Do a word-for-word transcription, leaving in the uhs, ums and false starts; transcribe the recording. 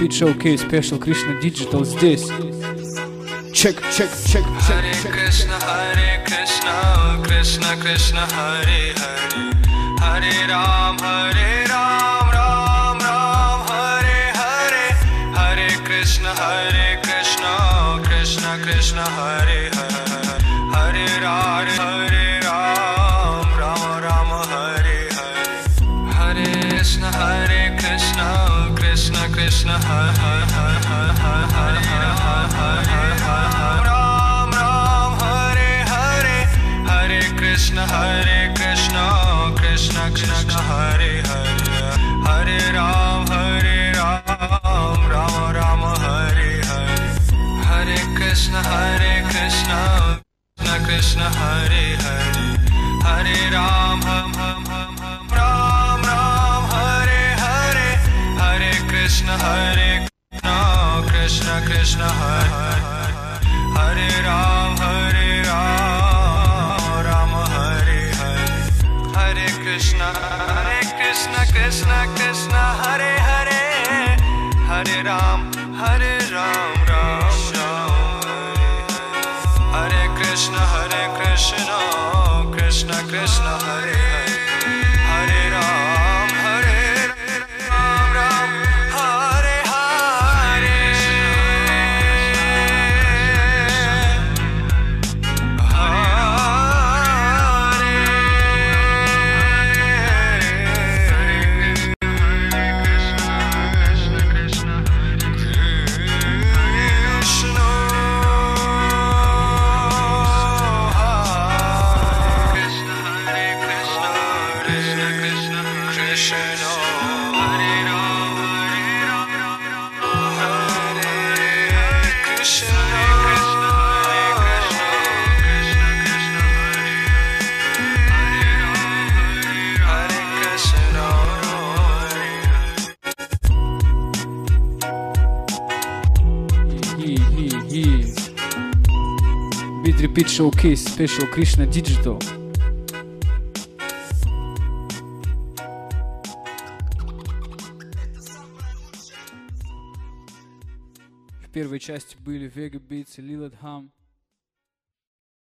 Beat Showcase Special Krishna Digital здесь. Check, check, check, check, Hare check. Krishna, Hare Krishna, Krishna Krishna, Hare Hare, Hare Ram, Hare Ram, Ram Ram, Hare Hare, Hare Krishna, Hare Krishna, Krishna Krishna, Hare Hare, Hare Ram, Hare Ram, Ram Ram, Hare Hare, Hare Krishna, Hare Krishna, Krishna Krishna, Hare Hare, Hare Ram, Ram, Hare Hare, Hare Krishna, Hare Krishna, Krishna Krishna, Hare Hare, Hare Ram, Hare Ram, Ram Ram, Hare Hare, Hare Krishna, Hare Krishna, Krishna Krishna, Hare Hare, Hare Ram, Ram Ram, Hare Hare, Hare Krishna, Hare Krishna, Krishna Krishna, Hare Hare, Hare Ram, Hare Ram, Ram Hare Hare, Hare Krishna, Hare Krishna, Krishna Krishna, Hare Hare, Hare Ram, Hare Ram, Ram Ram, Hare Krishna, Hare Krishna, Krishna Krishna, Hare Hare, Hare Ram, Hare Ram, Ram Hare Hare, Beat Repeat Showcase Special Krishna Digital. В первой части были Vega Beats и Lil Adham.